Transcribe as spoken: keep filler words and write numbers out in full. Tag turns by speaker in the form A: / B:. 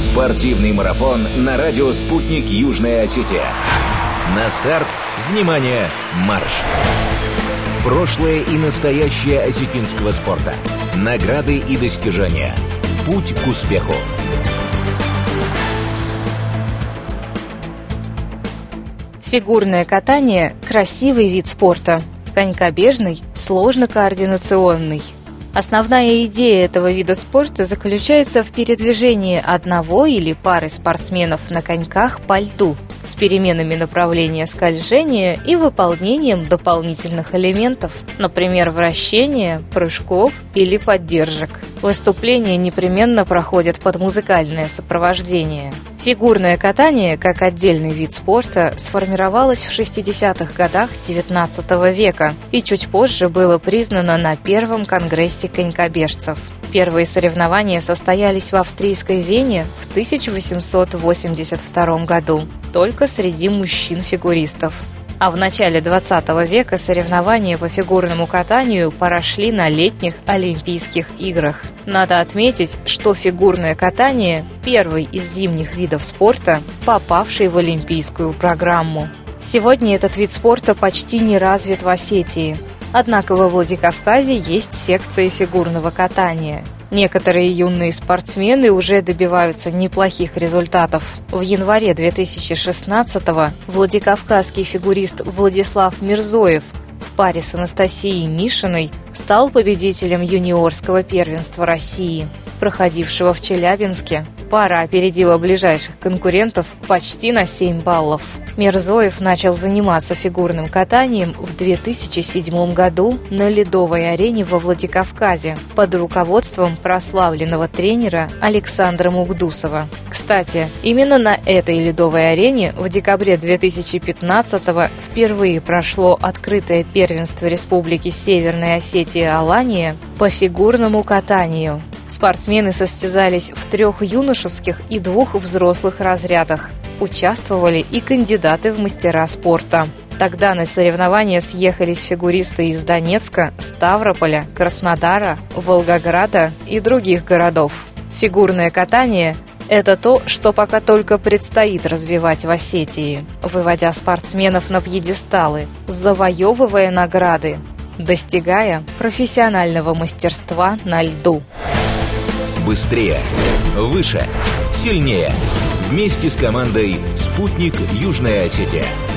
A: Спортивный марафон на радио «Спутник Южная Осетия». На старт, внимание, марш! Прошлое и настоящее осетинского спорта. Награды и достижения. Путь к успеху.
B: Фигурное катание – красивый вид спорта. Конькобежный – сложно-координационный. Основная идея этого вида спорта заключается в передвижении одного или пары спортсменов на коньках по льду с переменами направления скольжения и выполнением дополнительных элементов, например, вращения, прыжков или поддержек. Выступления непременно проходят под музыкальное сопровождение. Фигурное катание, как отдельный вид спорта, сформировалось в шестидесятых годах девятнадцатого века и чуть позже было признано на первом конгрессе конькобежцев. Первые соревнования состоялись в австрийской Вене в тысяча восемьсот восемьдесят втором году, только среди мужчин-фигуристов. А в начале двадцатого века соревнования по фигурному катанию прошли на летних Олимпийских играх. Надо отметить, что фигурное катание – первый из зимних видов спорта, попавший в олимпийскую программу. Сегодня этот вид спорта почти не развит в Осетии. Однако во Владикавказе есть секции фигурного катания. Некоторые юные спортсмены уже добиваются неплохих результатов. В январе две тысячи шестнадцатого владикавказский фигурист Владислав Мирзоев в паре с Анастасией Мишиной стал победителем юниорского первенства России, проходившего в Челябинске. Пара опередила ближайших конкурентов почти на семь баллов. Мирзоев начал заниматься фигурным катанием в две тысячи седьмом году на ледовой арене во Владикавказе под руководством прославленного тренера Александра Мукдусова. Кстати, именно на этой ледовой арене в декабре две тысячи пятнадцатого впервые прошло открытое первенство Республики Северная Осетия-Алания по фигурному катанию. Спортсмены состязались в трех юношеских и двух взрослых разрядах. Участвовали и кандидаты в мастера спорта. Тогда на соревнования съехались фигуристы из Донецка, Ставрополя, Краснодара, Волгограда и других городов. Фигурное катание – это то, что пока только предстоит развивать в Осетии, выводя спортсменов на пьедесталы, завоевывая награды, достигая профессионального мастерства на льду.
A: Быстрее, выше, сильнее. Вместе с командой «Спутник Южная Осетия».